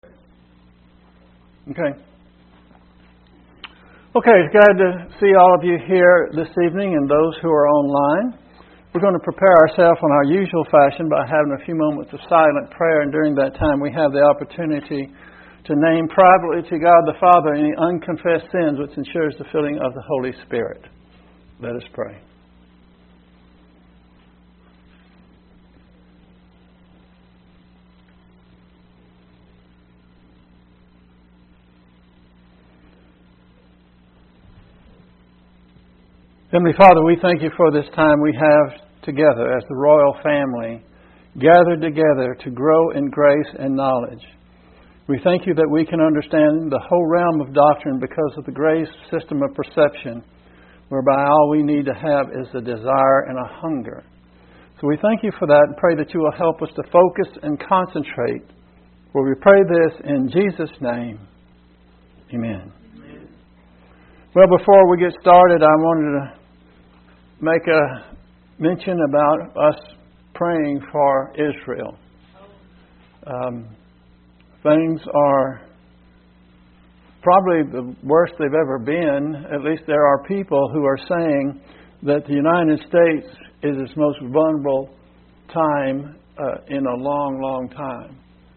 Okay. Okay, glad to see all of you here this evening and those who are online. We're going to prepare ourselves on our usual fashion by having a few moments of silent prayer, and during that time we have the opportunity to name privately to God the Father any unconfessed sins, which ensures the filling of the Holy Spirit. Let us pray. Heavenly Father, we thank you for this time we have together as the royal family, gathered together to grow in grace and knowledge. We thank you that we can understand the whole realm of doctrine because of the grace system of perception, whereby all we need to have is a desire and a hunger. So we thank you for that and pray that you will help us to focus and concentrate. For we pray this in Jesus' name. Amen. Well, before we get started, I wanted to make a mention about us praying for Israel. Things are probably the worst they've ever been. At least there are people who are saying that the United States is its most vulnerable time in a long, long time.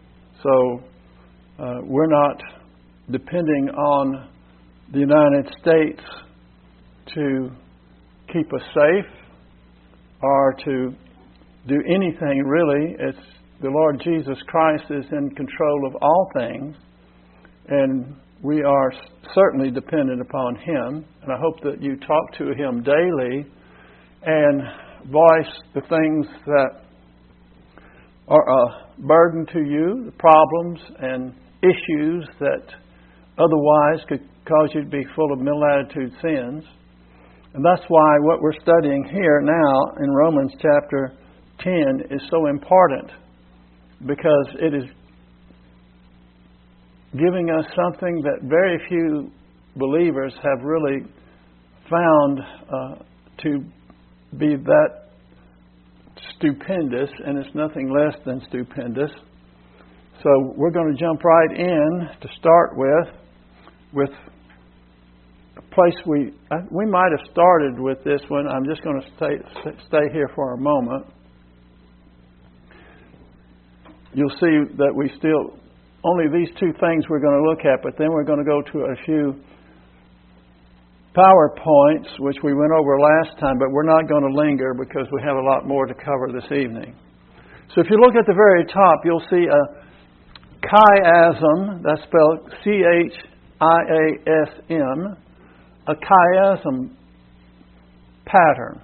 So we're not depending on the United States to keep us safe or to do anything really. It's the Lord Jesus Christ is in control of all things, and we are certainly dependent upon Him. And I hope that you talk to Him daily and voice the things that are a burden to you, the problems and issues that otherwise could cause you to be full of middle-attitude sins. And that's why what we're studying here now in Romans chapter 10 is so important, because it is giving us something that very few believers have really found to be that stupendous, and it's nothing less than stupendous. So we're going to jump right in to start with a place we might have started with this one. I'm just going to stay here for a moment. You'll see that we still only these two things we're going to look at, but then we're going to go to a few PowerPoints, which we went over last time, but we're not going to linger because we have a lot more to cover this evening. So if you look at the very top, you'll see a chiasm, that's spelled C-H-I-A-S-M, a chiasm pattern.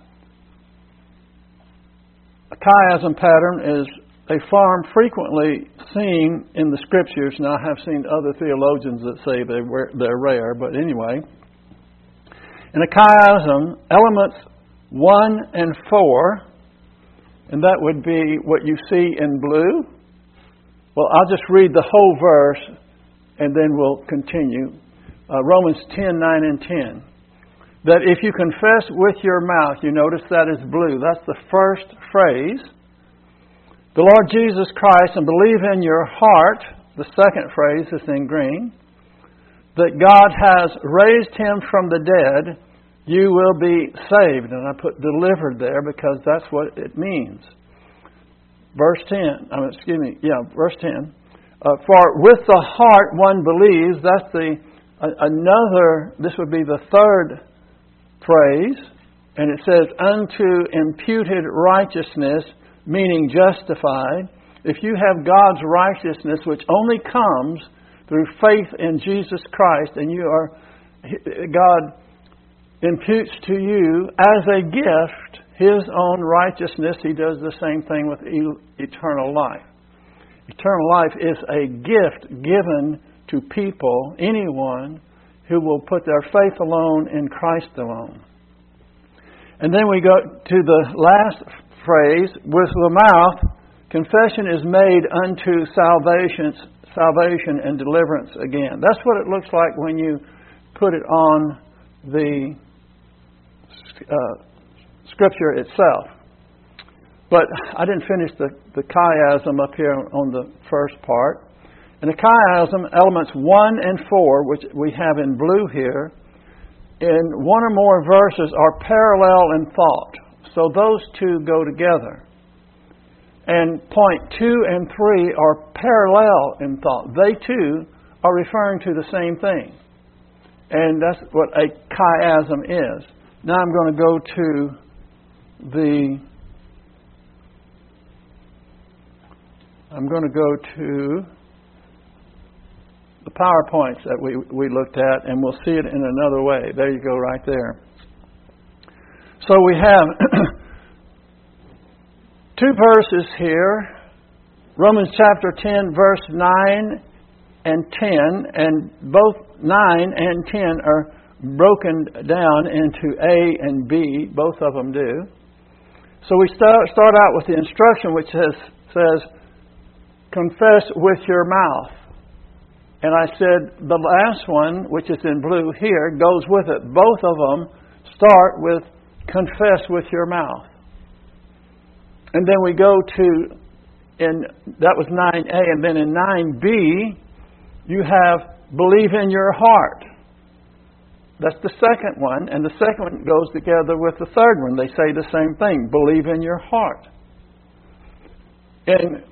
A chiasm pattern is a form frequently seen in the Scriptures. Now, I have seen other theologians that say they're rare, but anyway. In a chiasm, elements 1 and 4, and that would be what you see in blue. Well, I'll just read the whole verse and then we'll continue. Romans 10, 9 and 10. That if you confess with your mouth, you notice that is blue. That's the first phrase. The Lord Jesus Christ, and believe in your heart, the second phrase is in green, that God has raised Him from the dead, you will be saved. And I put delivered there because that's what it means. Verse 10. Verse 10. For with the heart one believes. That's this would be the third phrase. And it says, unto imputed righteousness, meaning justified. If you have God's righteousness, which only comes through faith in Jesus Christ, and God imputes to you as a gift His own righteousness. He does the same thing with eternal life. Eternal life is a gift given to people, anyone who will put their faith alone in Christ alone. And then we go to the last phrase, with the mouth, confession is made unto salvation and deliverance again. That's what it looks like when you put it on the Scripture itself. But I didn't finish the chiasm up here on the first part. In a chiasm, elements 1 and 4, which we have in blue here, in one or more verses are parallel in thought. So those two go together. And point 2 and 3 are parallel in thought. They too are referring to the same thing. And that's what a chiasm is. Now I'm going to go to the PowerPoints that we looked at, and we'll see it in another way. There you go, right there. So we have two verses here, Romans chapter 10, verse 9 and 10, and both 9 and 10 are broken down into A and B. Both of them do. So we start out with the instruction which says, confess with your mouth. And I said the last one, which is in blue here, goes with it. Both of them start with confess with your mouth. And then we go to, that was 9a, and then in 9b, you have believe in your heart. That's the second one, and the second one goes together with the third one. They say the same thing, believe in your heart. In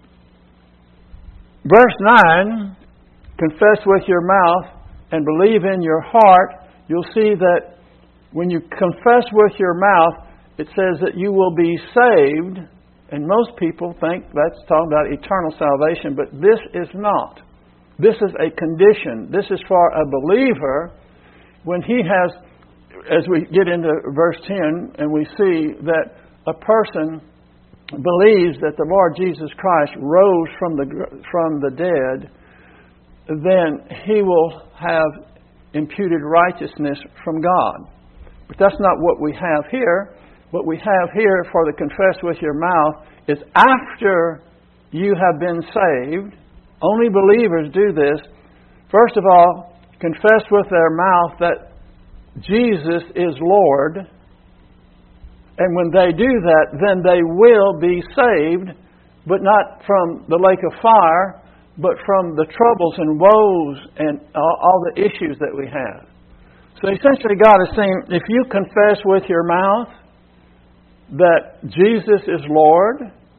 verse 9, confess with your mouth and believe in your heart, you'll see that when you confess with your mouth, it says that you will be saved. And most people think that's talking about eternal salvation, but this is not. This is a condition. This is for a believer when he has, as we get into verse 10, and we see that a person believes that the Lord Jesus Christ rose from the dead, then he will have imputed righteousness from God. But that's not what we have here. What we have here for the confess with your mouth is after you have been saved. Only believers do this. First of all, confess with their mouth that Jesus is Lord. And when they do that, then they will be saved, but not from the lake of fire, but from the troubles and woes and all the issues that we have. So essentially God is saying, if you confess with your mouth that Jesus is Lord,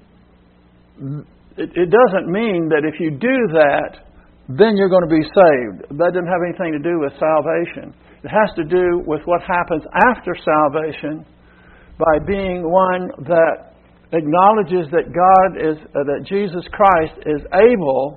it doesn't mean that if you do that, then you're going to be saved. That doesn't have anything to do with salvation. It has to do with what happens after salvation by being one that acknowledges that that Jesus Christ is able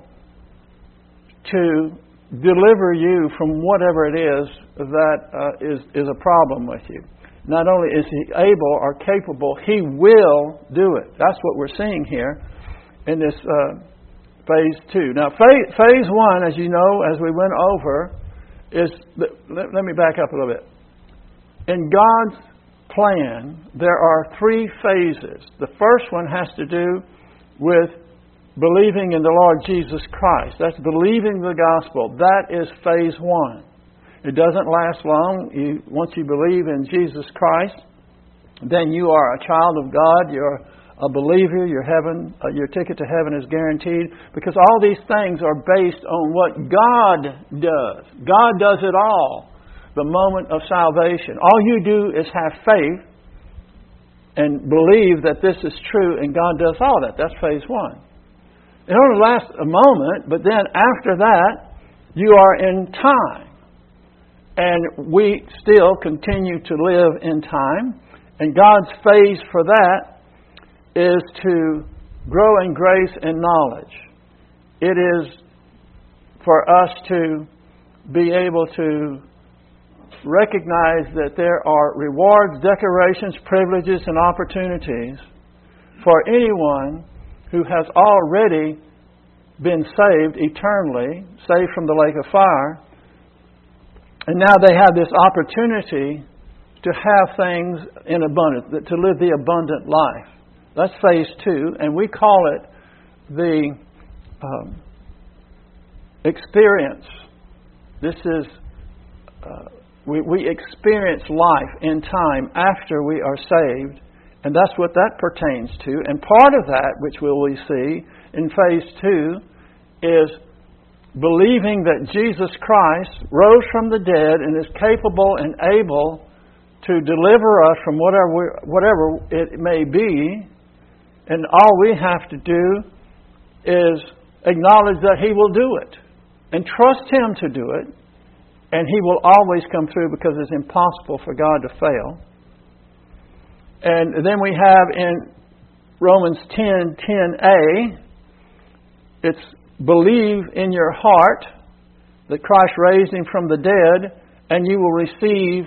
to deliver you from whatever it is that is a problem with you. Not only is He able or capable, He will do it. That's what we're seeing here in this phase 2. Now, phase 1, as you know, as we went over, is... Let me back up a little bit. In God's plan, there are 3 phases. The first one has to do with believing in the Lord Jesus Christ. That's believing the gospel. That is phase 1. It doesn't last long. Once you believe in Jesus Christ, then you are a child of God. You're a believer. Your ticket to heaven is guaranteed, because all these things are based on what God does. God does it all. The moment of salvation. All you do is have faith and believe that this is true, and God does all that. That's phase 1. It only lasts a moment, but then after that, you are in time. And we still continue to live in time. And God's phase for that is to grow in grace and knowledge. It is for us to be able to recognize that there are rewards, decorations, privileges, and opportunities for anyone who has already been saved eternally, saved from the lake of fire, and now they have this opportunity to have things in abundance, to live the abundant life. That's phase 2, and we call it the experience. This is, we experience life in time after we are saved, and that's what that pertains to. And part of that, which we will see in phase 2, is believing that Jesus Christ rose from the dead and is capable and able to deliver us from whatever it may be, and all we have to do is acknowledge that He will do it and trust Him to do it, and He will always come through because it's impossible for God to fail. And then we have in Romans 10:10a, it's believe in your heart that Christ raised Him from the dead, and you will receive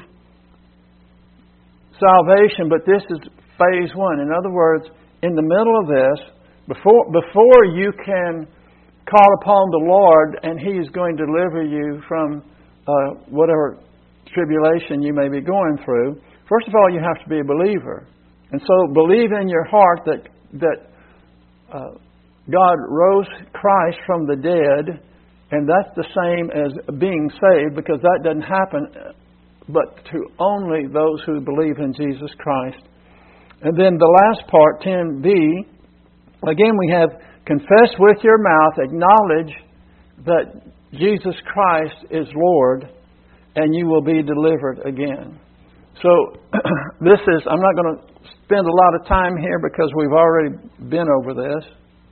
salvation. But this is phase one. In other words, in the middle of this, before you can call upon the Lord and He is going to deliver you from whatever tribulation you may be going through, first of all, you have to be a believer. And so believe in your heart that God rose Christ from the dead, and that's the same as being saved, because that doesn't happen but to only those who believe in Jesus Christ. And then the last part, 10b, again we have confess with your mouth, acknowledge that Jesus Christ is Lord, and you will be delivered again. So I'm not going to spend a lot of time here because we've already been over this.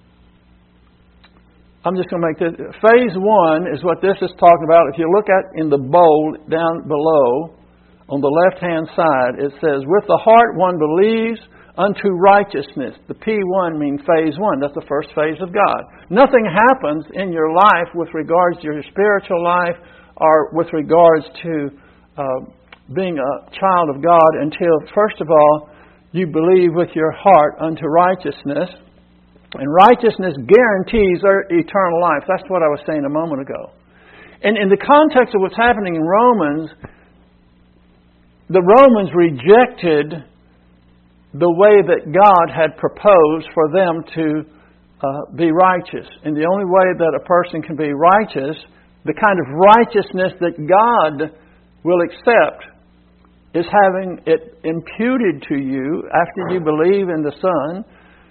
I'm just going to make this. Phase one is what this is talking about. If you look at in the bold down below, on the left-hand side, it says, with the heart one believes unto righteousness. The P1 means phase one. That's the first phase of God. Nothing happens in your life with regards to your spiritual life or with regards to being a child of God until, first of all, you believe with your heart unto righteousness. And righteousness guarantees eternal life. That's what I was saying a moment ago. And in the context of what's happening in Romans, the Romans rejected the way that God had proposed for them to be righteous. And the only way that a person can be righteous, the kind of righteousness that God will accept, is having it imputed to you after you believe in the Son,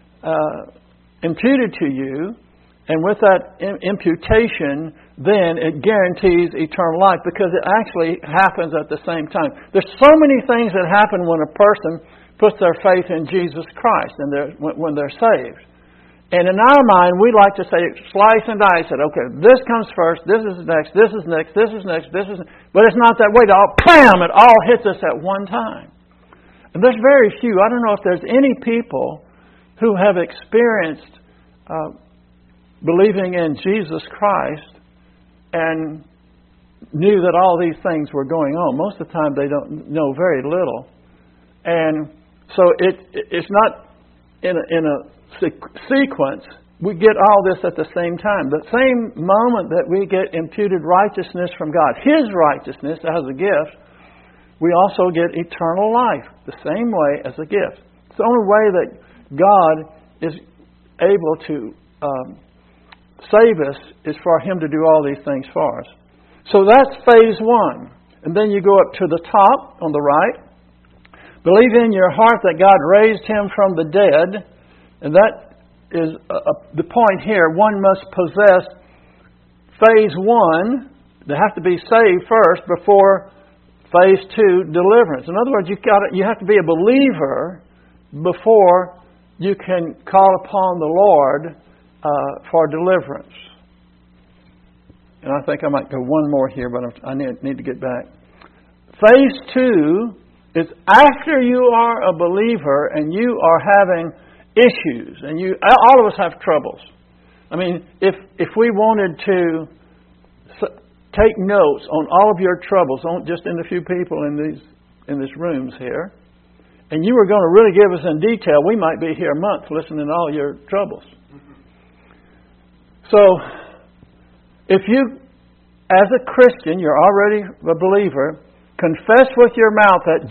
imputed to you, and with that imputation, then it guarantees eternal life because it actually happens at the same time. There's so many things that happen when a person puts their faith in Jesus Christ and when they're saved. And in our mind, we like to say, slice and dice it. Okay, this comes first, this is next, this is next, this is next, this is next. But it's not that way. It all hits us at one time. And there's very few. I don't know if there's any people who have experienced believing in Jesus Christ and knew that all these things were going on. Most of the time they don't know very little. And so it's not in a sequence. We get all this at the same time. The same moment that we get imputed righteousness from God, His righteousness as a gift, we also get eternal life the same way as a gift. It's the only way that God is able to save us is for Him to do all these things for us. So that's phase one. And then you go up to the top on the right. Believe in your heart that God raised Him from the dead. And that is the point here. One must possess phase one. They have to be saved first before phase two, deliverance. In other words, you have to be a believer before you can call upon the Lord for deliverance. And I think I might go one more here, but I need to get back. Phase two is after you are a believer and you are having issues, and all of us have troubles. I mean, if we wanted to take notes on all of your troubles, just in a few people in these rooms here, and you were going to really give us in detail, we might be here a month listening to all your troubles. So, if you, as a Christian, you're already a believer, confess with your mouth the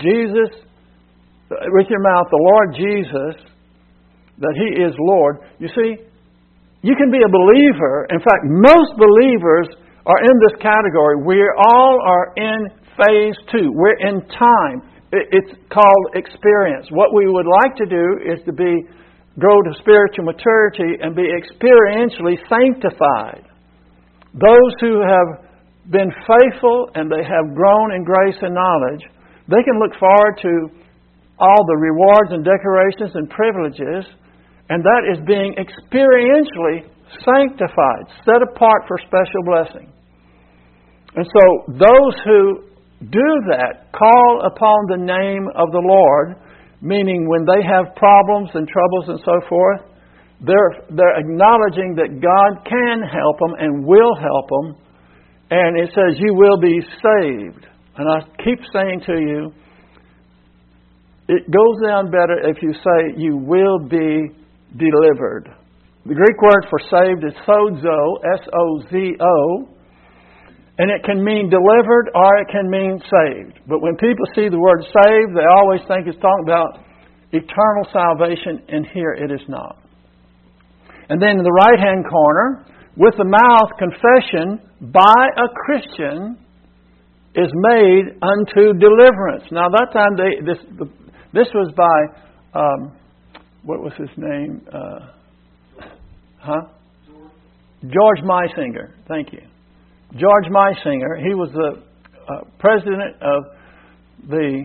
Lord Jesus, that He is Lord. You see, you can be a believer. In fact, most believers are in this category. We all are in phase two. We're in time. It's called experience. What we would like to do is to grow to spiritual maturity and be experientially sanctified. those who have been faithful and they have grown in grace and knowledge, they can look forward to all the rewards and decorations and privileges, and that is being experientially sanctified, set apart for special blessing. And so those who do that, call upon the name of the Lord, meaning when they have problems and troubles and so forth, they're acknowledging that God can help them and will help them. And it says, you will be saved. And I keep saying to you, it goes down better if you say, you will be delivered. The Greek word for saved is sozo, S-O-Z-O. And it can mean delivered or it can mean saved. But when people see the word saved, they always think it's talking about eternal salvation, and here it is not. And then in the right-hand corner, with the mouth, confession by a Christian is made unto deliverance. Now that time, this was by, what was his name? George Meisinger. Thank you. George Meisinger. He was the president of the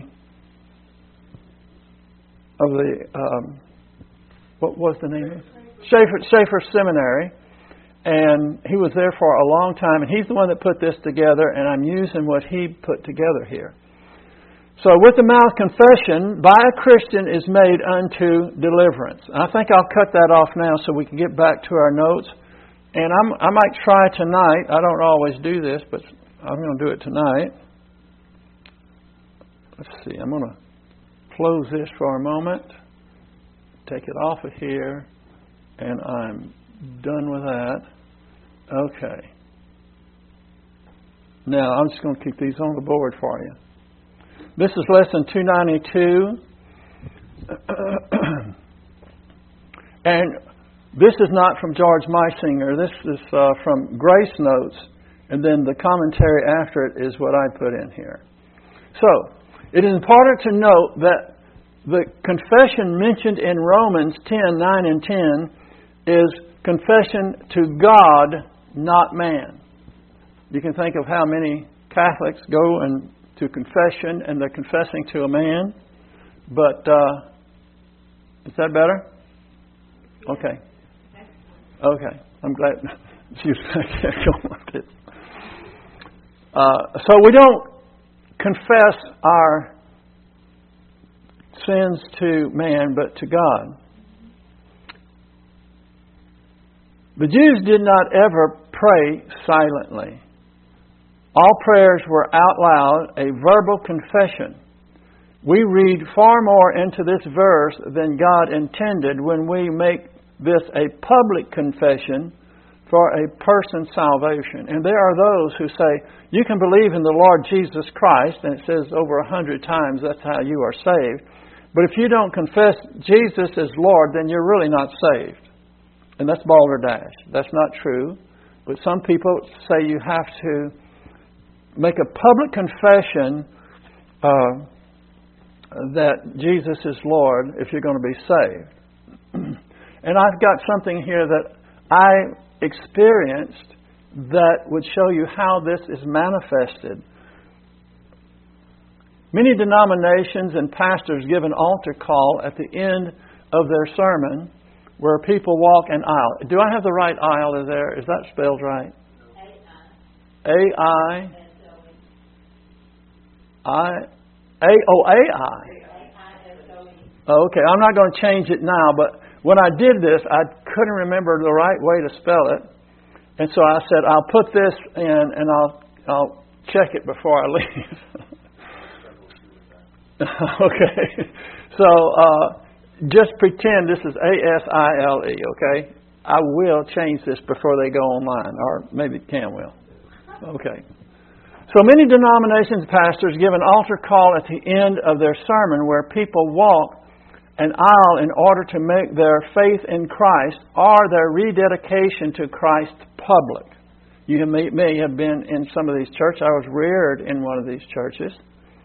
what was the name of it? Schaeffer Seminary. And he was there for a long time, and he's the one that put this together, and I'm using what he put together here. So with the mouth, confession by a Christian is made unto deliverance. I think I'll cut that off now so we can get back to our notes. And I might try tonight. I don't always do this, but I'm going to do it tonight. Let's see. I'm going to close this for a moment. Take it off of here. And I'm done with that. Okay. Now, I'm just going to keep these on the board for you. This is lesson 292. And this is not from George Meisinger. This is from Grace Notes. And then the commentary after it is what I put in here. So, it is important to note that the confession mentioned in Romans 10:9 and 10 is confession to God, not man. You can think of how many Catholics go and to confession and they're confessing to a man. But is that better? Okay. Okay. I'm glad. Excuse me. I can't go like this. So we don't confess our sins to man, but to God. The Jews did not ever pray silently. All prayers were out loud, a verbal confession. We read far more into this verse than God intended when we make this a public confession for a person's salvation. And there are those who say, you can believe in the Lord Jesus Christ, and it says over 100 times that's how you are saved. But if you don't confess Jesus as Lord, then you're really not saved. And that's balderdash. That's not true. But some people say you have to make a public confession that Jesus is Lord if you're going to be saved. And I've got something here that I experienced that would show you how this is manifested. Many denominations and pastors give an altar call at the end of their sermon where people walk an aisle. Do I have the right aisle there? Is that spelled right? A-I. A-I. Okay, I'm not going to change it now, but when I did this, I couldn't remember the right way to spell it. And so I said, I'll put this in and I'll check it before I leave. Okay. So just pretend this is A-S-I-L-E, okay? I will change this before they go online, or maybe Cam will. Okay. So many denominations pastors give an altar call at the end of their sermon where people walk an aisle in order to make their faith in Christ or their rededication to Christ public. You may have been in some of these churches. I was reared in one of these churches.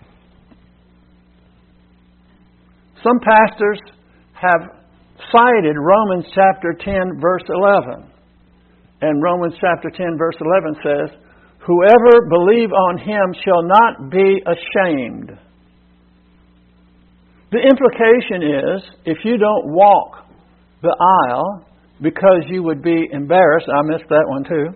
Some pastors have cited Romans chapter 10, verse 11. And Romans chapter 10 verse 11 says, whoever believe on Him shall not be ashamed. The implication is, if you don't walk the aisle because you would be embarrassed, I missed that one too,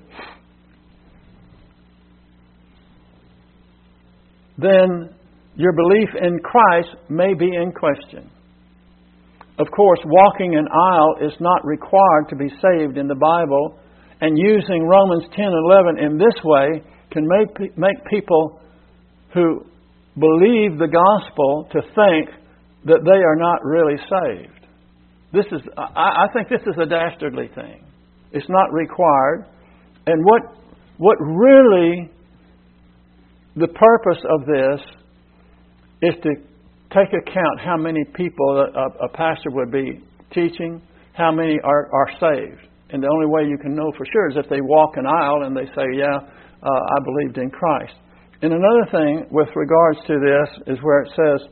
then your belief in Christ may be in question. Of course, walking an aisle is not required to be saved in the Bible, and using Romans 10:11 in this way can make people who believe the gospel to think that they are not really saved. I think this is a dastardly thing. It's not required. And what really the purpose of this is to take account how many people a pastor would be teaching, how many are saved. And the only way you can know for sure is if they walk an aisle and they say, I believed in Christ. And another thing with regards to this is where it says,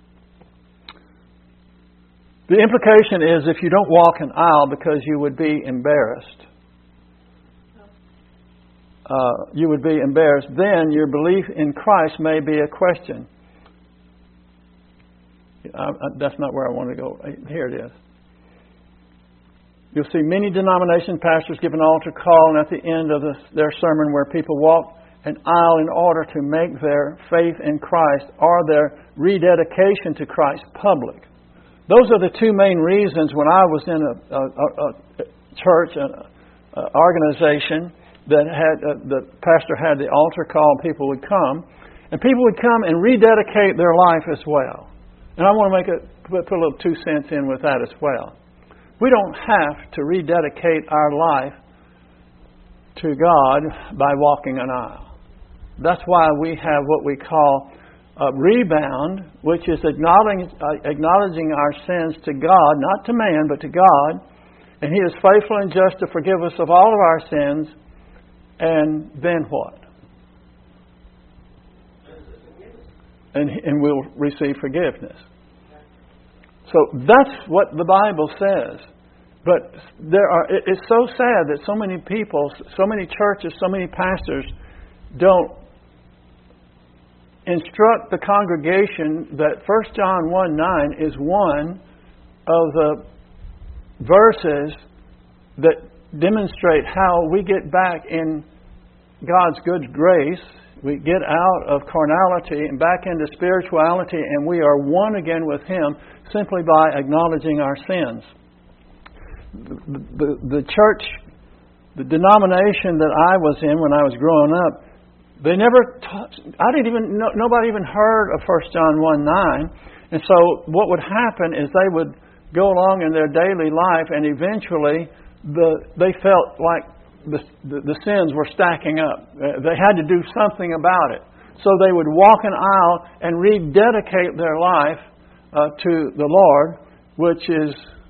the implication is if you don't walk an aisle because you would be embarrassed, then your belief in Christ may be a question. That's not where I want to go. Here it is. You'll see many denomination pastors give an altar call, and at the end of their sermon where people walk an aisle in order to make their faith in Christ or their rededication to Christ public. Those are the two main reasons when I was in a church, an organization that had the pastor had the altar call, and people would come and rededicate their life as well. And I want to put a little 2 cents in with that as well. We don't have to rededicate our life to God by walking an aisle. That's why we have what we call a rebound, which is acknowledging our sins to God, not to man, but to God. And He is faithful and just to forgive us of all of our sins. And then what? And we'll receive forgiveness. So that's what the Bible says. But it's so sad that so many people, so many churches, so many pastors don't instruct the congregation that 1 John 1:9 is one of the verses that demonstrate how we get back in God's good grace. We get out of carnality and back into spirituality, and we are one again with Him simply by acknowledging our sins. The church, the denomination that I was in when I was growing up, they never taught, nobody even heard of 1 John 1:9. And so what would happen is they would go along in their daily life, and eventually they felt like the sins were stacking up. They had to do something about it. So they would walk an aisle and rededicate their life to the Lord, which is,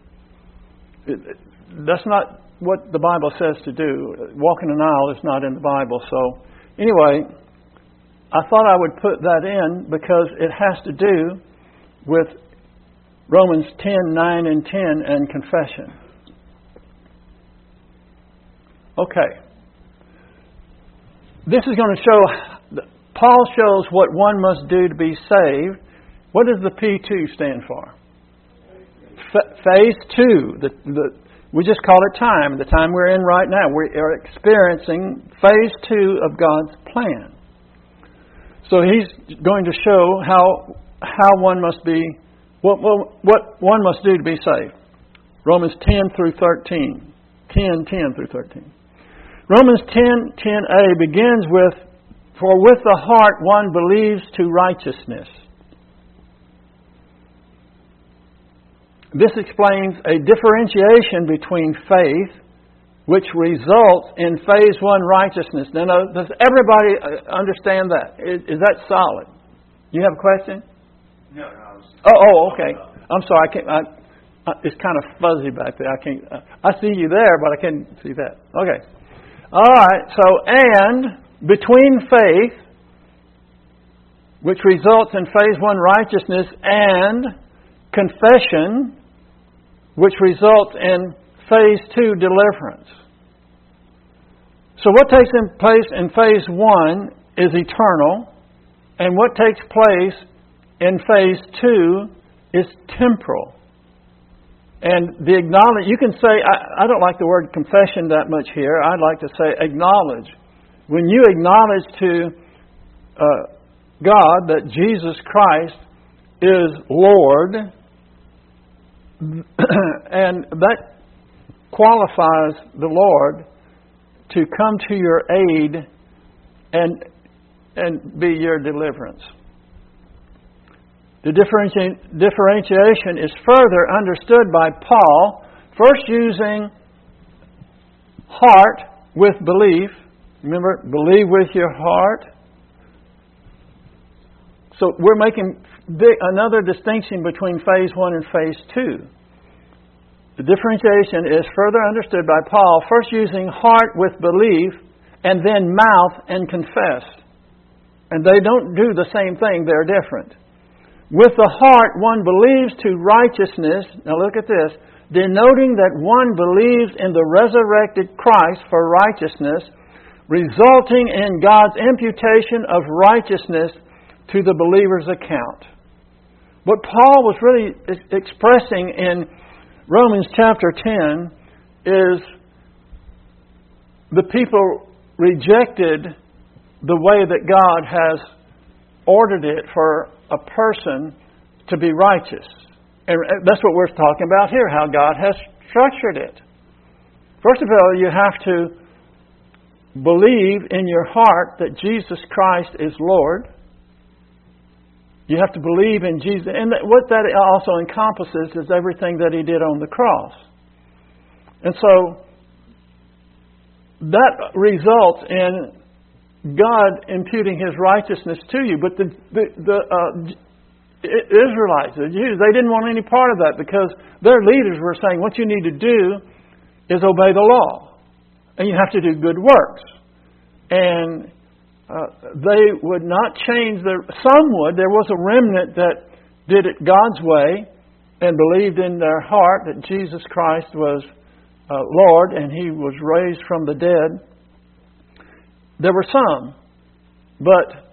that's not what the Bible says to do. Walking an aisle is not in the Bible. So anyway, I thought I would put that in because it has to do with Romans 10:9 and 10 and confession. Okay. This is going to show, Paul shows what one must do to be saved. What does the P2 stand for? Phase 2. We just call it time. The time we're in right now. We are experiencing phase 2 of God's plan. So he's going to show how one must be, what one must do to be saved. Romans 10 through 13. 10 through 13. Romans 10:10a begins with, for with the heart one believes to righteousness. This explains a differentiation between faith, which results in phase 1 righteousness. Now, does everybody understand that? Is that solid? You have a question? No. Oh, okay. I'm sorry. It's kind of fuzzy back there. I see you there, but I can't see that. Okay. All right. So, and between faith, which results in phase 1 righteousness, and confession, which results in phase 2 deliverance. So what takes place in phase 1 is eternal, and what takes place in phase 2 is temporal. And the acknowledge, you can say, I don't like the word confession that much here. I'd like to say acknowledge. When you acknowledge to God that Jesus Christ is Lord, and that qualifies the Lord to come to your aid and be your deliverance. The differentiation is further understood by Paul, first using heart with belief. Remember, believe with your heart. So we're making another distinction between phase 1 and phase 2. The differentiation is further understood by Paul, first using heart with belief, and then mouth and confess. And they don't do the same thing, they're different. With the heart, one believes to righteousness. Now look at this. Denoting that one believes in the resurrected Christ for righteousness, resulting in God's imputation of righteousness to the believer's account. What Paul was really expressing in Romans chapter 10 is the people rejected the way that God has ordered it for a person to be righteous. And that's what we're talking about here, how God has structured it. First of all, you have to believe in your heart that Jesus Christ is Lord. You have to believe in Jesus. And what that also encompasses is everything that He did on the cross. And so that results in God imputing His righteousness to you. But the Israelites, the Jews, they didn't want any part of that because their leaders were saying, what you need to do is obey the law. And you have to do good works. And they would not change some would. There was a remnant that did it God's way and believed in their heart that Jesus Christ was Lord and He was raised from the dead. There were some. But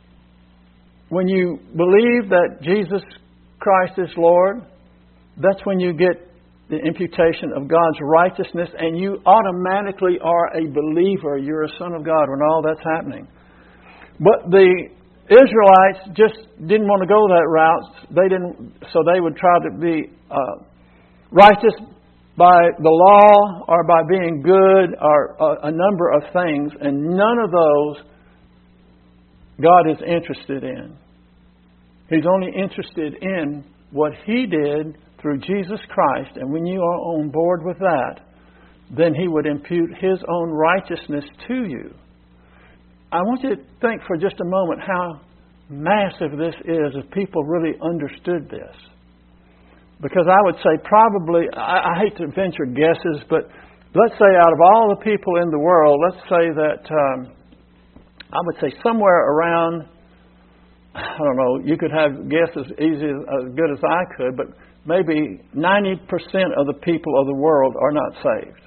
when you believe that Jesus Christ is Lord, that's when you get the imputation of God's righteousness, and you automatically are a believer. You're a son of God when all that's happening. But the Israelites just didn't want to go that route. So they would try to be righteous by the law or by being good or a number of things, and none of those God is interested in. He's only interested in what He did through Jesus Christ, and when you are on board with that, then He would impute His own righteousness to you. I want you to think for just a moment how massive this is if people really understood this. Because I would say probably, I hate to venture guesses, but let's say out of all the people in the world, let's say that I would say somewhere around, I don't know, you could have guesses as good as I could, but maybe 90% of the people of the world are not saved.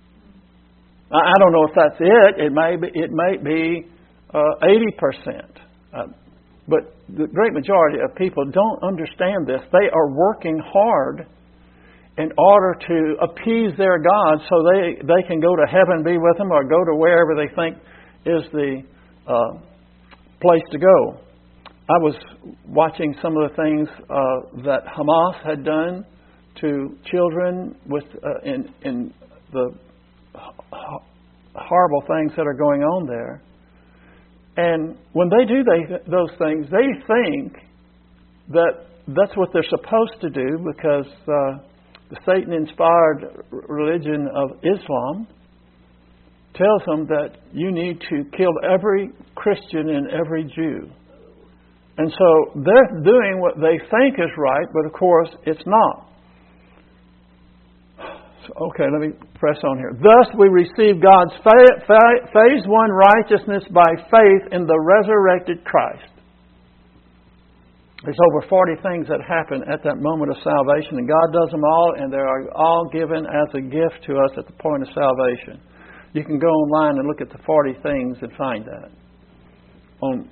I don't know if that's it. It may be 80%. But the great majority of people don't understand this. They are working hard in order to appease their God so they can go to heaven, be with Him, or go to wherever they think is the place to go. I was watching some of the things that Hamas had done to children in the horrible things that are going on there. And when they do those things, they think that that's what they're supposed to do because the Satan-inspired religion of Islam tells them that you need to kill every Christian and every Jew. And so they're doing what they think is right, but of course it's not. Okay, let me press on here. Thus we receive God's phase 1 righteousness by faith in the resurrected Christ. There's over 40 things that happen at that moment of salvation, and God does them all, and they are all given as a gift to us at the point of salvation. You can go online and look at the 40 things and find that on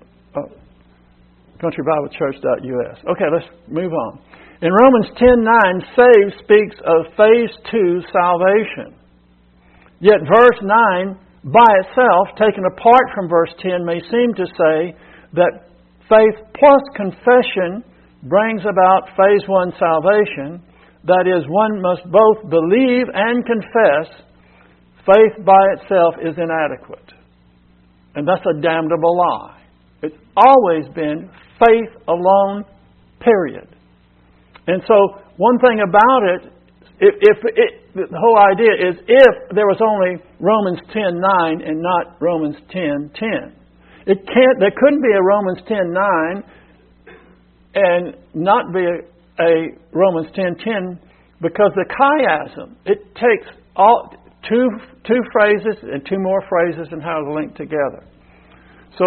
countrybiblecchurch.us. Okay, let's move on. In Romans 10:9, saved speaks of phase 2 salvation. Yet verse 9, by itself, taken apart from verse 10, may seem to say that faith plus confession brings about phase 1 salvation. That is, one must both believe and confess. Faith by itself is inadequate. And that's a damnable lie. It's always been faith alone, period. And so, one thing about it, the whole idea is if there was only Romans 10:9 and not Romans 10:10. There couldn't be a Romans 10:9 and not be a Romans 10:10 because the chiasm, it takes two phrases and two more phrases and how to link together. So,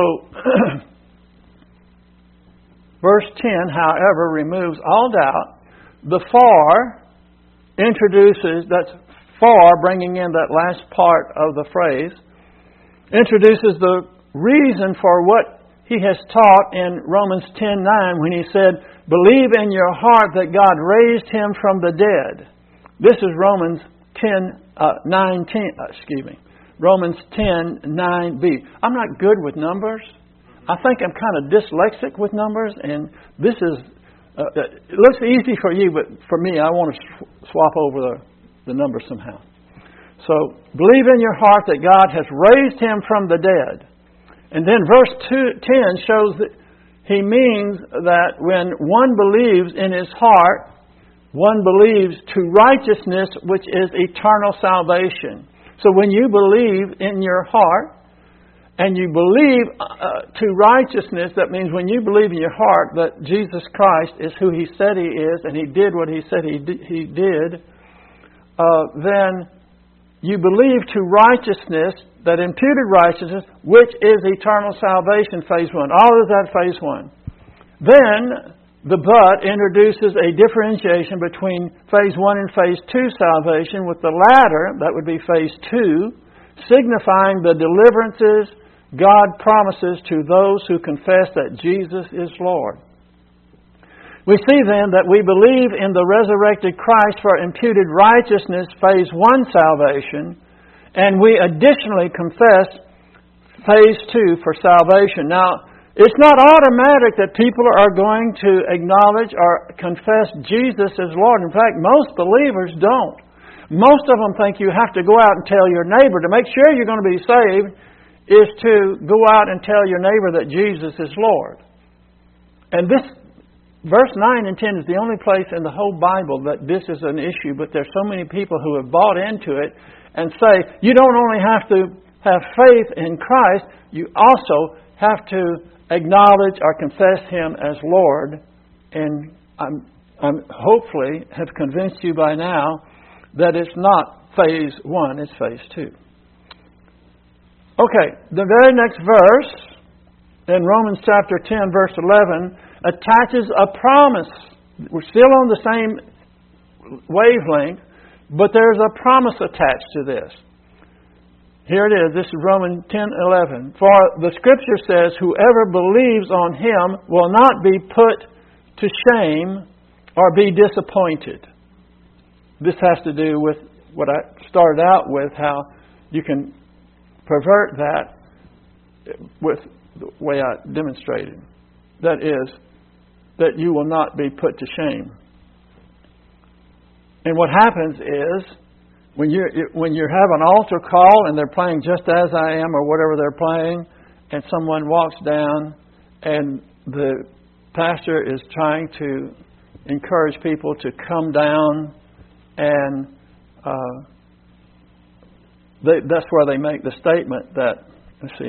verse 10, however, removes all doubt. The for introduces, that's for, bringing in that last part of the phrase, introduces the reason for what he has taught in Romans 10:9 when he said, believe in your heart that God raised him from the dead. This is Romans 10:9b. I'm not good with numbers. I think I'm kind of dyslexic with numbers, and this is, it looks easy for you, but for me, I want to swap over the numbers somehow. So, believe in your heart that God has raised him from the dead. And then verse 10 shows that he means that when one believes in his heart, one believes to righteousness, which is eternal salvation. So when you believe in your heart, and you believe to righteousness, that means when you believe in your heart that Jesus Christ is who he said he is, and he did what he said he did, then you believe to righteousness, that imputed righteousness, which is eternal salvation, phase 1. All of that, phase 1. Then, the but introduces a differentiation between phase 1 and phase 2 salvation, with the latter, that would be phase 2, signifying the deliverances God promises to those who confess that Jesus is Lord. We see then that we believe in the resurrected Christ for imputed righteousness, phase 1 salvation, and we additionally confess phase 2 for salvation. Now, it's not automatic that people are going to acknowledge or confess Jesus as Lord. In fact, most believers don't. Most of them think you have to go out and tell your neighbor. To make sure you're going to be saved is to go out and tell your neighbor that Jesus is Lord. And this, verse 9 and 10 is the only place in the whole Bible that this is an issue, but there's so many people who have bought into it and say, you don't only have to have faith in Christ, you also have to acknowledge or confess Him as Lord. And I'm hopefully have convinced you by now that it's not phase 1, it's phase 2. Okay, the very next verse, in Romans chapter 10, verse 11, attaches a promise. We're still on the same wavelength, but there's a promise attached to this. Here it is. This is Romans 10:11. For the Scripture says, whoever believes on Him will not be put to shame or be disappointed. This has to do with what I started out with, how you can pervert that with the way I demonstrated. That is, that you will not be put to shame. And what happens is, when you have an altar call and they're playing Just As I Am or whatever they're playing, and someone walks down and the pastor is trying to encourage people to come down, and that's where they make the statement that, let's see.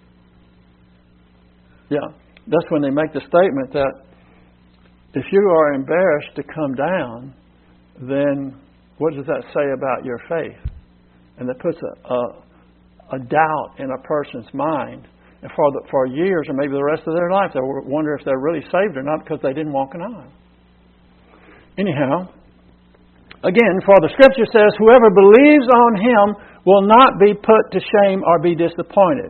Yeah, that's when they make the statement that if you are embarrassed to come down, then what does that say about your faith? And that puts a doubt in a person's mind. And for years, or maybe the rest of their life, they'll wonder if they're really saved or not because they didn't walk an aisle. Anyhow, again, for the Scripture says, whoever believes on Him will not be put to shame or be disappointed.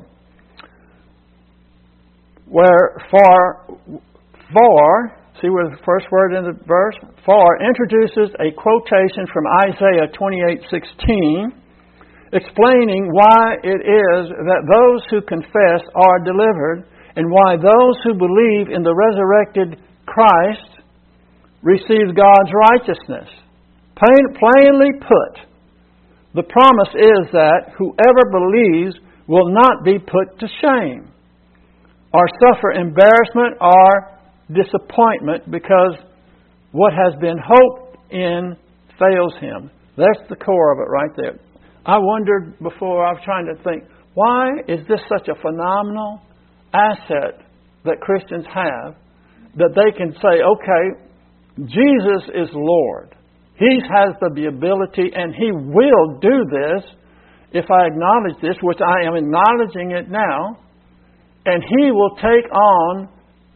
See where the first word in the verse? For introduces a quotation from Isaiah 28:16, explaining why it is that those who confess are delivered, and why those who believe in the resurrected Christ receive God's righteousness. Plainly put, the promise is that whoever believes will not be put to shame or suffer embarrassment or disappointment because what has been hoped in fails him. That's the core of it right there. I wondered before, I was trying to think, why is this such a phenomenal asset that Christians have, that they can say, okay, Jesus is Lord. He has the ability, and He will do this if I acknowledge this, which I am acknowledging it now, and He will take on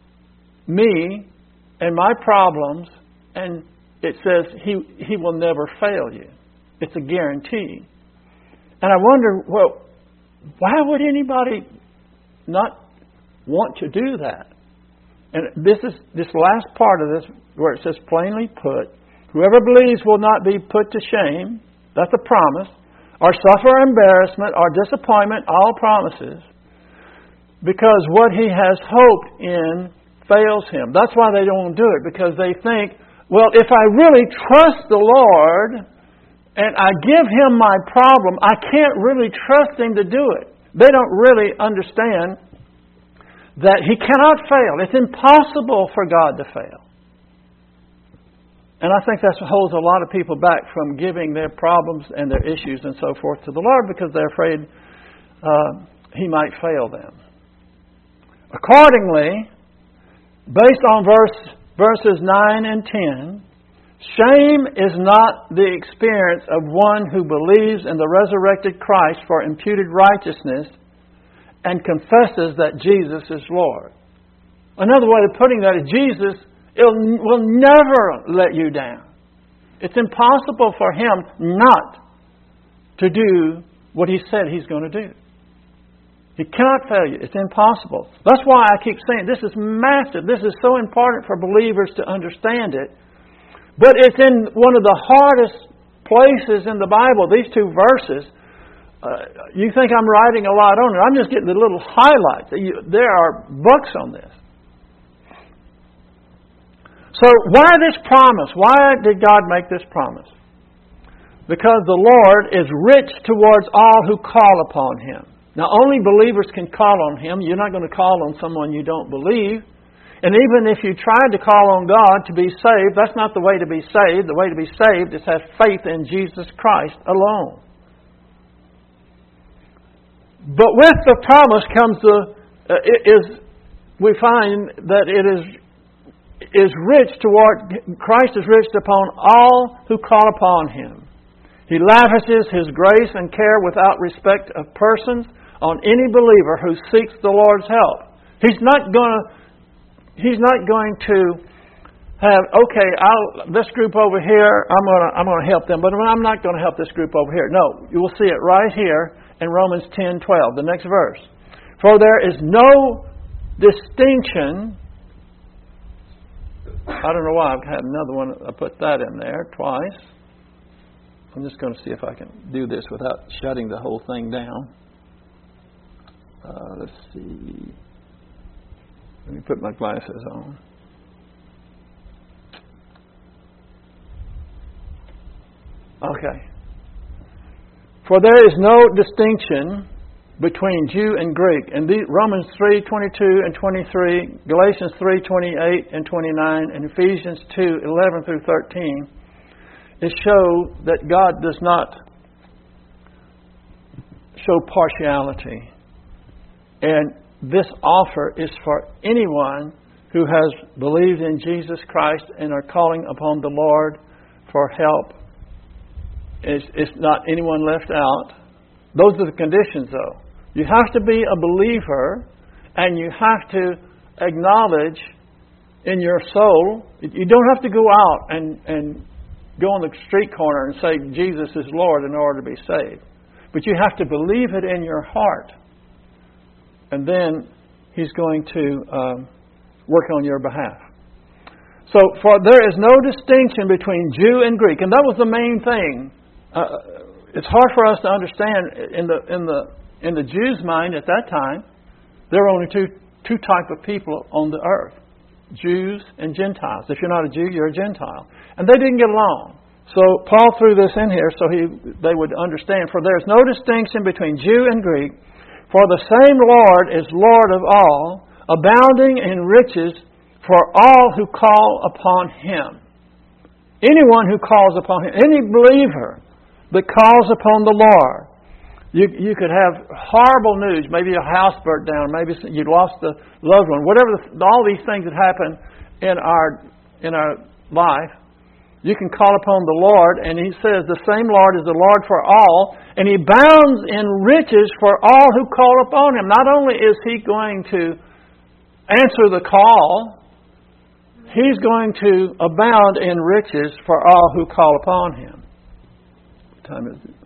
me and my problems, and it says He will never fail you. It's a guarantee. And I wonder, well, why would anybody not want to do that? And this last part of this, where it says plainly put, whoever believes will not be put to shame, that's a promise, or suffer embarrassment or disappointment, all promises, because what he has hoped in fails him. That's why they don't do it, because they think, well, if I really trust the Lord and I give Him my problem, I can't really trust Him to do it. They don't really understand that He cannot fail. It's impossible for God to fail. And I think that holds a lot of people back from giving their problems and their issues and so forth to the Lord, because they're afraid He might fail them. Accordingly, based on verses 9 and 10, shame is not the experience of one who believes in the resurrected Christ for imputed righteousness and confesses that Jesus is Lord. Another way of putting that is Jesus will never let you down. It's impossible for Him not to do what He said He's going to do. He cannot fail you. It's impossible. That's why I keep saying this is massive. This is so important for believers to understand it. But it's in one of the hardest places in the Bible, these two verses. You think I'm writing a lot on it. I'm just getting the little highlights. There are books on this. So why this promise? Why did God make this promise? Because the Lord is rich towards all who call upon Him. Now, only believers can call on Him. You're not going to call on someone you don't believe. And even if you tried to call on God to be saved, that's not the way to be saved. The way to be saved is to have faith in Jesus Christ alone. But with the promise comes we find that it is rich toward, Christ is rich upon all who call upon Him. He lavishes His grace and care without respect of persons on any believer who seeks the Lord's help. He's not going to have, okay, this group over here, I'm going to help them, but I'm not going to help this group over here. No, you will see it right here in Romans 10:12, the next verse. For there is no distinction. I don't know why I've had another one. I put that in there twice. I'm just going to see if I can do this without shutting the whole thing down. Let's see. Let me put my glasses on. Okay. For there is no distinction between Jew and Greek. And Romans 3:22 and 23, Galatians 3:28 and 29, and Ephesians 2:11 through 13, it shows that God does not show partiality. And this offer is for anyone who has believed in Jesus Christ and are calling upon the Lord for help. It's not anyone left out. Those are the conditions, though. You have to be a believer, and you have to acknowledge in your soul. You don't have to go out and go on the street corner and say Jesus is Lord in order to be saved. but you have to believe it in your heart. And then He's going to work on your behalf. So, for there is no distinction between Jew and Greek, and that was the main thing. It's hard for us to understand in the Jews' mind at that time. There were only two types of people on the earth: Jews and Gentiles. If you're not a Jew, you're a Gentile, and they didn't get along. So Paul threw this in here so they would understand. For there is no distinction between Jew and Greek, for the same Lord is Lord of all, abounding in riches for all who call upon Him. Anyone who calls upon Him, any believer that calls upon the Lord. You could have horrible news. Maybe your house burnt down. Maybe you lost a loved one. Whatever, all these things that happen in our life, you can call upon the Lord, and He says the same Lord is the Lord for all, and He abounds in riches for all who call upon Him. Not only is He going to answer the call, He's going to abound in riches for all who call upon Him. What time is it?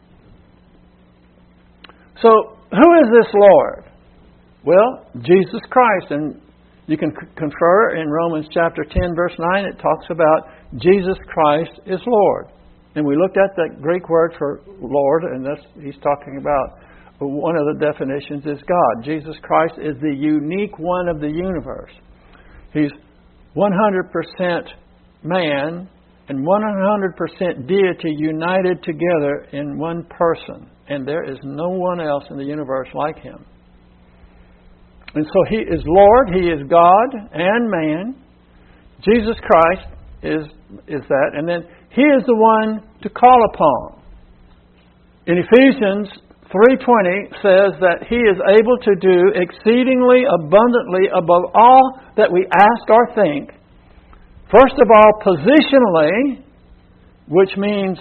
So, who is this Lord? Well, Jesus Christ. And you can confer in Romans chapter 10, verse 9. It talks about Jesus Christ is Lord. And we looked at that Greek word for Lord, and He's talking about one of the definitions is God. Jesus Christ is the unique one of the universe. He's 100% man and 100% deity united together in one person. And there is no one else in the universe like Him. And so He is Lord, He is God and man. Jesus Christ is that. And then He is the one to call upon. In Ephesians 3:20 says that He is able to do exceedingly abundantly above all that we ask or think. First of all, positionally, which means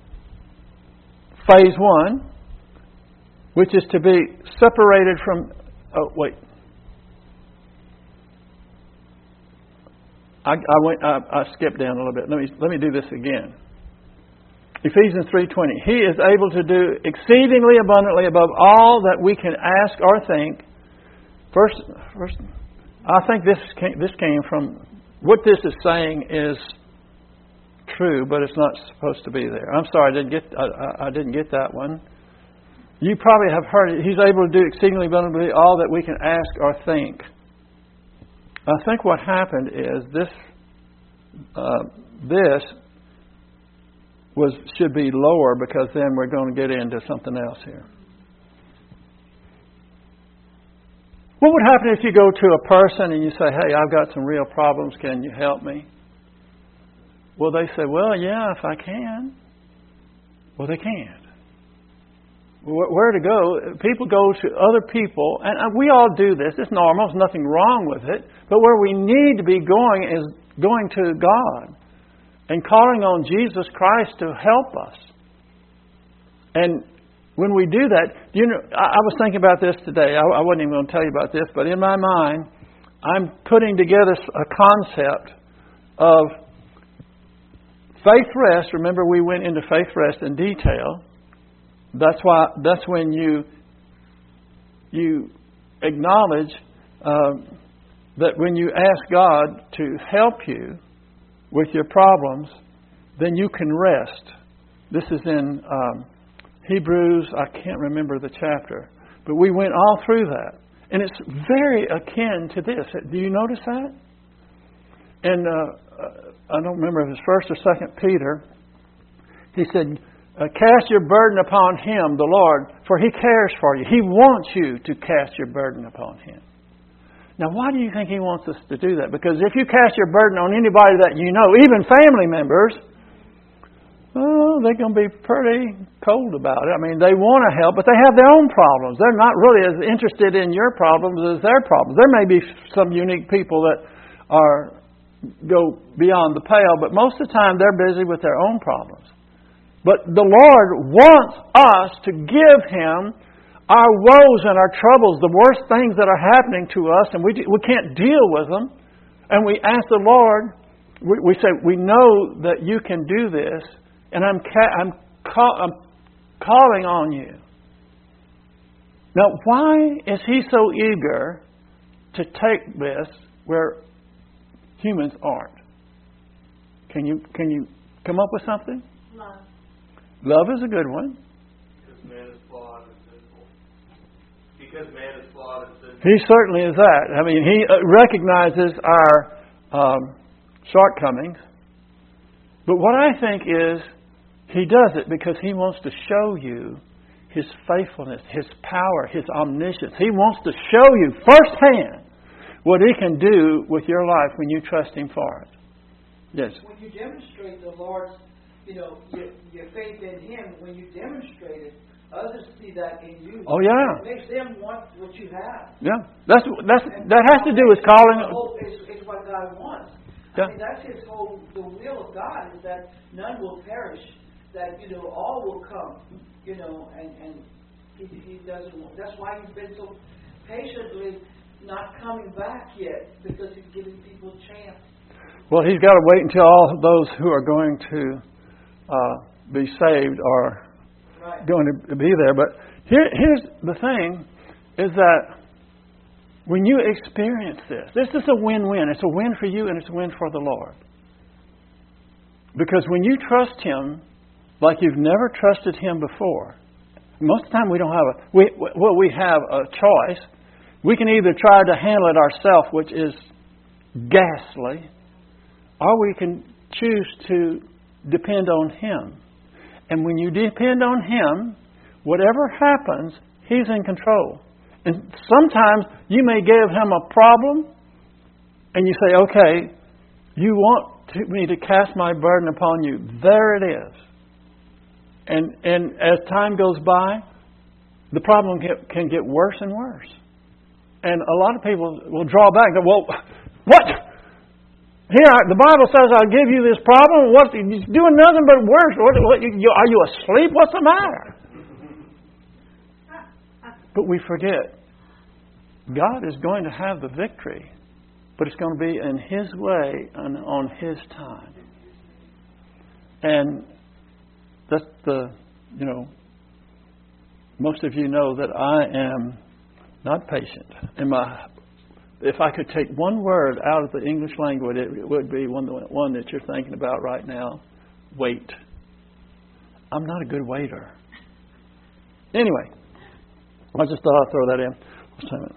phase 1, which is to be separated from... Oh, wait. I skipped down a little bit. Let me do this again. Ephesians 3:20. He is able to do exceedingly abundantly above all that we can ask or think. First, I think this came from... What this is saying is true, but it's not supposed to be there. I'm sorry, I didn't get that one. You probably have heard it. He's able to do exceedingly abundantly all that we can ask or think. I think what happened is this should be lower, because then we're going to get into something else here. What would happen if you go to a person and you say, "Hey, I've got some real problems. Can you help me?" Well, they say, "Well, yeah, if I can." Well, they can't. Where to go? People go to other people, and we all do this. It's normal. There's nothing wrong with it. But where we need to be going is going to God and calling on Jesus Christ to help us. And when we do that, I was thinking about this today. I wasn't even going to tell you about this, but in my mind, I'm putting together a concept of faith rest. Remember, we went into faith rest in detail. That's when you acknowledge that when you ask God to help you with your problems, then you can rest. This is in Hebrews, I can't remember the chapter, but we went all through that. And it's very akin to this. Do you notice that? And I don't remember if it's 1st or 2nd Peter. He said, "Cast your burden upon Him, the Lord, for He cares for you." He wants you to cast your burden upon Him. Now, why do you think He wants us to do that? Because if you cast your burden on anybody that you know, even family members, they're going to be pretty cold about it. I mean, they want to help, but they have their own problems. They're not really as interested in your problems as their problems. There may be some unique people that go beyond the pale, but most of the time they're busy with their own problems. But the Lord wants us to give Him our woes and our troubles, the worst things that are happening to us, and we can't deal with them. And we ask the Lord, we say, "We know that You can do this, and I'm calling on you. Now, why is He so eager to take this where humans aren't? Can you come up with something? Love. Love is a good one. Because man is flawed and sinful. Because man is flawed and sinful. He certainly is that. I mean, He recognizes our shortcomings. But what I think is, He does it because He wants to show you His faithfulness, His power, His omniscience. He wants to show you firsthand what He can do with your life when you trust Him for it. Yes. When you demonstrate the Lord's, your faith in Him, when you demonstrate it, others see that in you. Oh yeah. It makes them want what you have. Yeah. That has to do with calling. It's what God wants. Yeah. I mean, that's His whole. The will of God is that none will perish. That all will come. And He doesn't want. That's why He's been so patiently not coming back yet, because He's giving people a chance. Well, He's got to wait until all of those who are going to be saved are going to be there. But here's the thing, is that when you experience this is a win-win. It's a win for you and it's a win for the Lord. Because when you trust Him like you've never trusted Him before, most of the time we don't have we have a choice. We can either try to handle it ourselves, which is ghastly, or we can choose to depend on Him. And when you depend on Him, whatever happens, He's in control. And sometimes you may give Him a problem, and you say, okay, you want me to cast my burden upon you. There it is. And as time goes by, the problem can get worse and worse. And a lot of people will draw back and go, well, what? Here, the Bible says I'll give you this problem. What? You're doing nothing but worse. Are you asleep? What's the matter? But we forget, God is going to have the victory, but it's going to be in His way and on His time. And that's most of you know that I am not patient. If I could take one word out of the English language, it would be one that you're thinking about right now. Wait. I'm not a good waiter. Anyway, I just thought I'd throw that in. What's time?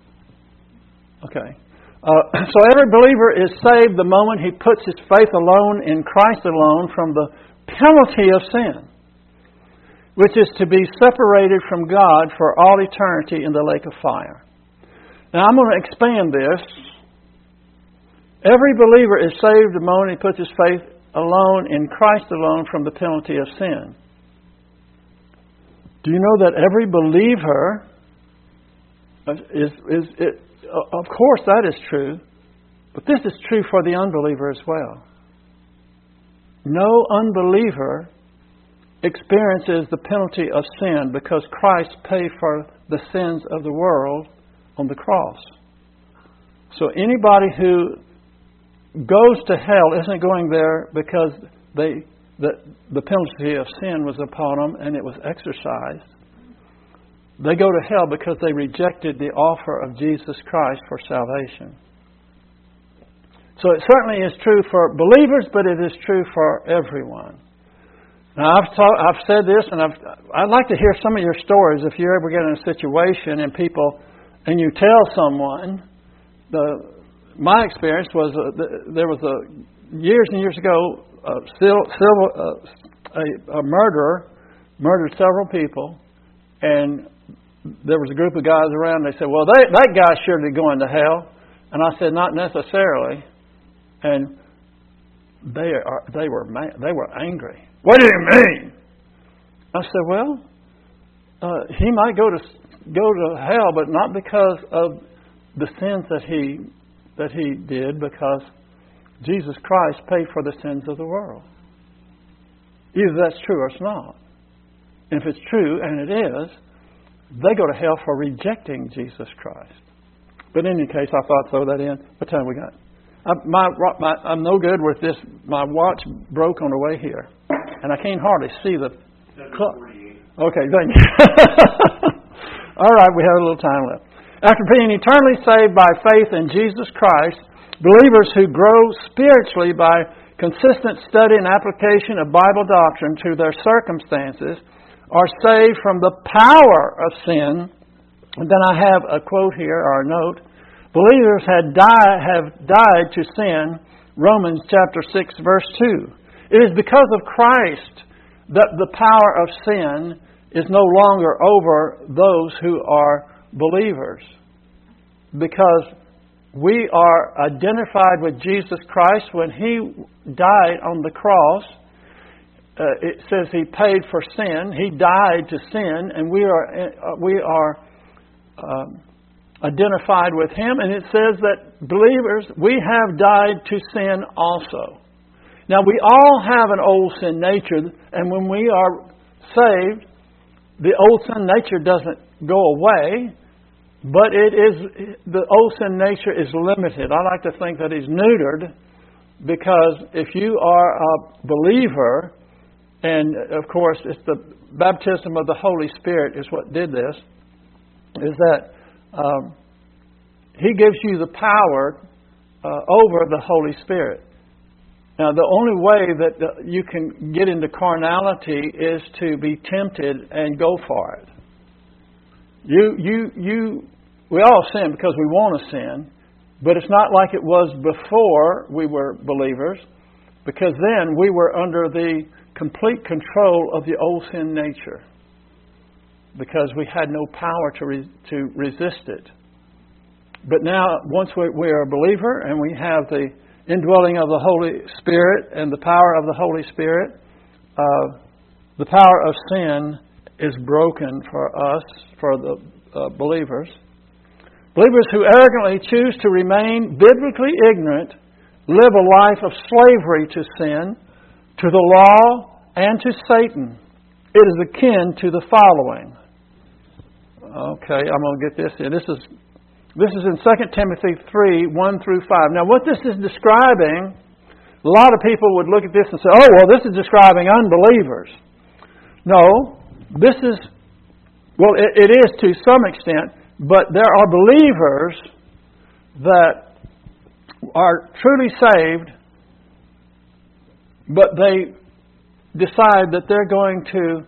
Okay. So every believer is saved the moment he puts his faith alone in Christ alone from the penalty of sin, which is to be separated from God for all eternity in the lake of fire. Now I'm going to expand this. Every believer is saved the moment he puts his faith alone in Christ alone from the penalty of sin. Do you know that every believer of course that is true, but this is true for the unbeliever as well. No unbeliever experiences the penalty of sin because Christ paid for the sins of the world on the cross. So anybody who goes to hell isn't going there because the penalty of sin was upon them and it was exercised. They go to hell because they rejected the offer of Jesus Christ for salvation. So it certainly is true for believers, but it is true for everyone. Now I've said this, and I'd like to hear some of your stories. If you ever get in a situation and you tell someone, my experience was there was years and years ago a murderer murdered several people, and there was a group of guys around. And they said, "Well, that guy's surely going to hell," and I said, "Not necessarily." And they were angry. What do you mean? I said, "Well, he might go to hell, but not because of the sins that he did, because Jesus Christ paid for the sins of the world. Either that's true or it's not. And if it's true, and it is, they go to hell for rejecting Jesus Christ." But in any case, I thought I'd throw that in. What time we got? I'm no good with this. My watch broke on the way here, and I can't hardly see the clock. Okay, thank you. All right, we have a little time left. After being eternally saved by faith in Jesus Christ, believers who grow spiritually by consistent study and application of Bible doctrine to their circumstances are saved from the power of sin. And then I have a quote here, or a note. Believers have died to sin, Romans chapter 6, verse 2. It is because of Christ that the power of sin is no longer over those who are believers. Because we are identified with Jesus Christ when He died on the cross. It says He paid for sin. He died to sin, and we are identified with Him. And it says that believers, we have died to sin also. Now, we all have an old sin nature, and when we are saved, the old sin nature doesn't go away, but the old sin nature is limited. I like to think that it's neutered, because if you are a believer, and of course it's the baptism of the Holy Spirit is what did this, is that He gives you the power over the Holy Spirit. Now, the only way that you can get into carnality is to be tempted and go for it. We all sin because we want to sin, but it's not like it was before we were believers, because then we were under the complete control of the old sin nature, because we had no power to resist it. But now, once we are a believer and we have the indwelling of the Holy Spirit and the power of the Holy Spirit, the power of sin is broken for us, for the believers. Believers who arrogantly choose to remain biblically ignorant live a life of slavery to sin, to the law, and to Satan. It is akin to the following. Okay, I'm going to get this in. This is in 2 Timothy 3, 1 through 5. Now, what this is describing, a lot of people would look at this and say, oh, well, this is describing unbelievers. No, this is, well, it is to some extent, but there are believers that are truly saved, but they decide that they're going to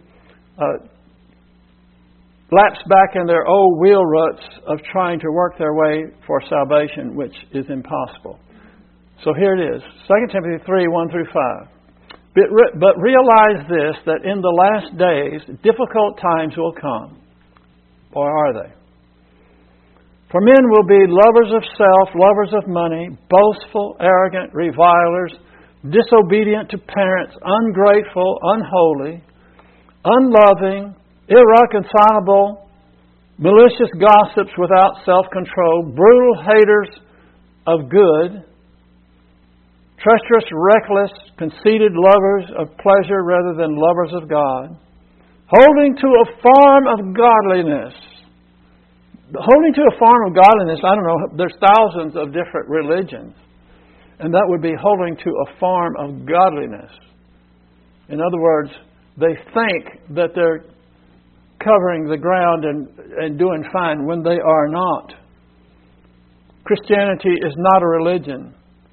lapse back in their old wheel ruts of trying to work their way for salvation, which is impossible. So here it is, 2 Timothy 3, 1 through 5. But realize this, that in the last days, difficult times will come. Or are they? For men will be lovers of self, lovers of money, boastful, arrogant, revilers, disobedient to parents, ungrateful, unholy, unloving, irreconcilable, malicious gossips without self-control, brutal haters of good, treacherous, reckless, conceited lovers of pleasure rather than lovers of God, holding to a form of godliness. Holding to a form of godliness, I don't know, there's thousands of different religions. And that would be holding to a form of godliness. In other words, they think that they're covering the ground and doing fine when they are not. Christianity is not a religion.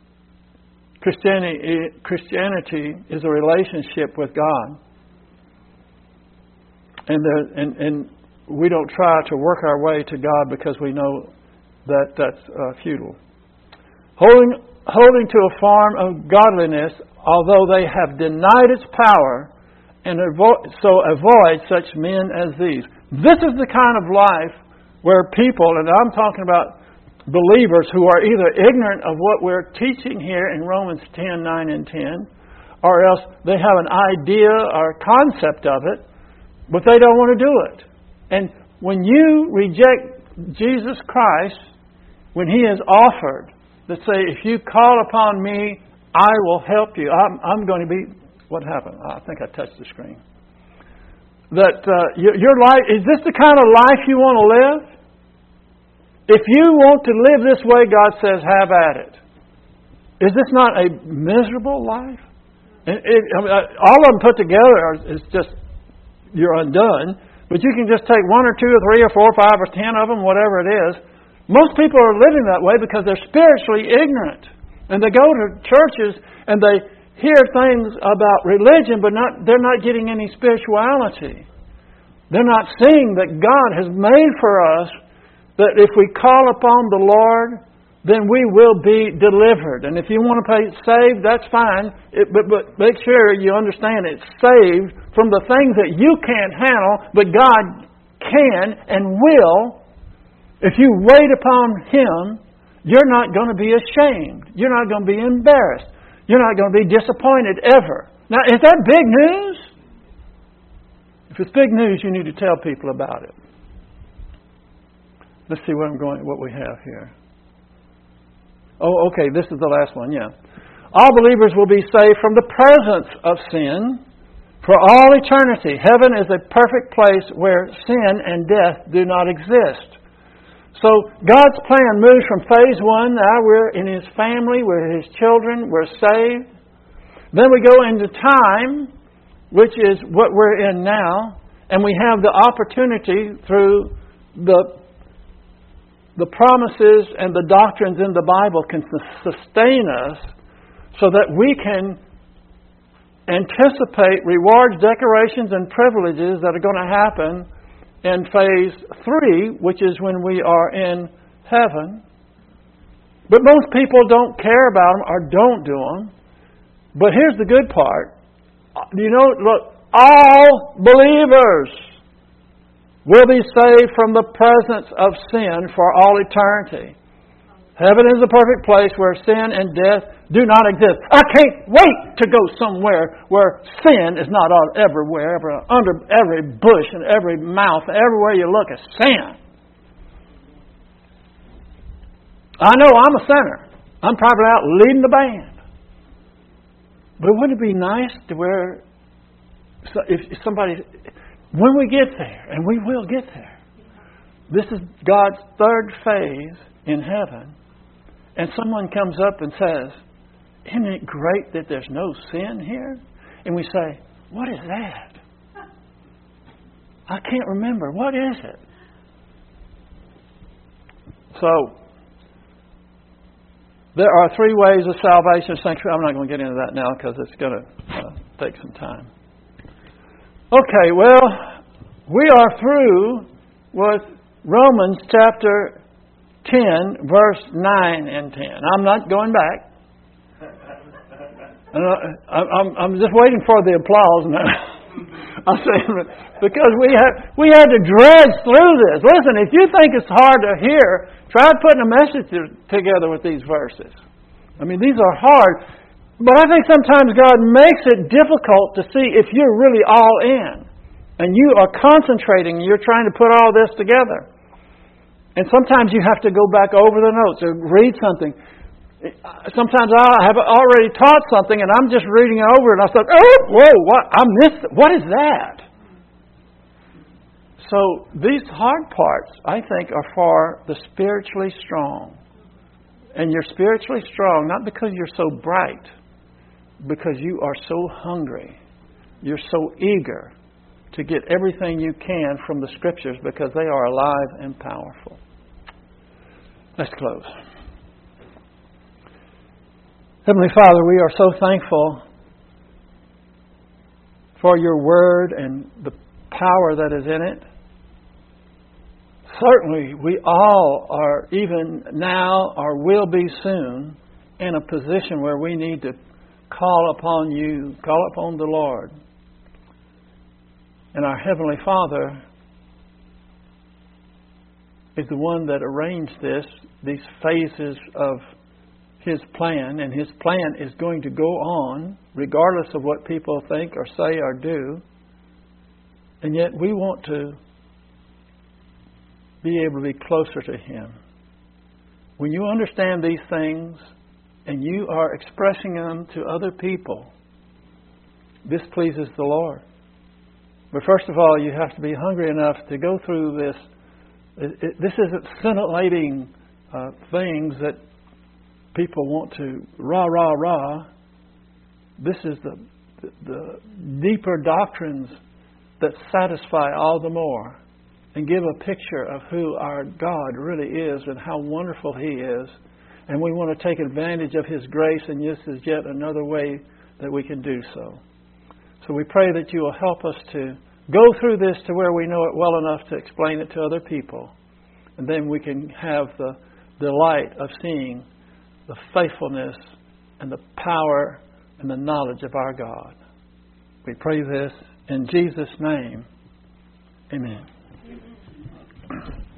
Christianity is a relationship with God. And we don't try to work our way to God because we know that that's futile. Holding to a form of godliness, although they have denied its power, and avoid such men as these. This is the kind of life where people, and I'm talking about believers who are either ignorant of what we're teaching here in Romans 10, 9, and 10, or else they have an idea or concept of it, but they don't want to do it. And when you reject Jesus Christ, when He is offered, that say, if you call upon me, I will help you. I'm going to be... What happened? I think I touched the screen. That your life, is this the kind of life you want to live? If you want to live this way, God says, have at it. Is this not a miserable life? And all of them put together is just you're undone. But you can just take 1 or 2 or 3 or 4 or 5 or 10 of them, whatever it is. Most people are living that way because they're spiritually ignorant. And they go to churches and they hear things about religion, but they're not getting any spirituality. They're not seeing that God has made for us that if we call upon the Lord, then we will be delivered. And if you want to be saved, that's fine. But make sure you understand it's saved from the things that you can't handle, but God can and will. If you wait upon Him, you're not going to be ashamed. You're not going to be embarrassed. You're not going to be disappointed ever. Now, is that big news? If it's big news, you need to tell people about it. Let's see what we have here. Oh, okay, this is the last one, yeah. All believers will be saved from the presence of sin for all eternity. Heaven is a perfect place where sin and death do not exist. So God's plan moves from phase 1, now we're in His family, we're His children, we're saved. Then we go into time, which is what we're in now, and we have the opportunity through the promises and the doctrines in the Bible can sustain us so that we can anticipate rewards, decorations, and privileges that are going to happen in phase 3, which is when we are in heaven. But most people don't care about them or don't do them. But here's the good part. Look, all believers will be saved from the presence of sin for all eternity. Heaven is a perfect place where sin and death do not exist. I can't wait to go somewhere where sin is not everywhere, under every bush and every mouth, everywhere you look is sin. I know I'm a sinner. I'm probably out leading the band. But wouldn't it be nice to where if somebody... When we get there, and we will get there, this is God's 3rd phase in heaven, and someone comes up and says, "Isn't it great that there's no sin here?" And we say, "What is that? I can't remember. What is it?" So, there are 3 ways of salvation. I'm not going to get into that now because it's going to take some time. Okay, well, we are through with Romans chapter 10, verse 9 and 10. I'm not going back. I'm just waiting for the applause now. I'm saying because we had to dredge through this. Listen, if you think it's hard to hear, try putting a message together with these verses. I mean, these are hard. But I think sometimes God makes it difficult to see if you're really all in. And you are concentrating, you're trying to put all this together. And sometimes you have to go back over the notes or read something. Sometimes I have already taught something and I'm just reading it over and I thought, "Oh, whoa, what? I missed it. What is that?" So these hard parts, I think, are for the spiritually strong. And you're spiritually strong not because you're so bright, because you are so hungry. You're so eager to get everything you can from the Scriptures because they are alive and powerful. Let's close. Heavenly Father, we are so thankful for your Word and the power that is in it. Certainly, we all are, even now or will be soon, in a position where we need to call upon you, call upon the Lord. And our Heavenly Father is the one that arranged these phases of His plan. And His plan is going to go on, regardless of what people think or say or do. And yet we want to be able to be closer to Him. When you understand these things and you are expressing them to other people, this pleases the Lord. But first of all, you have to be hungry enough to go through this. This isn't scintillating things that people want to rah. This is the deeper doctrines that satisfy all the more and give a picture of who our God really is and how wonderful He is. And we want to take advantage of His grace, and this is yet another way that we can do so. So we pray that you will help us to go through this to where we know it well enough to explain it to other people. And then we can have the delight of seeing the faithfulness and the power and the knowledge of our God. We pray this in Jesus' name. Amen.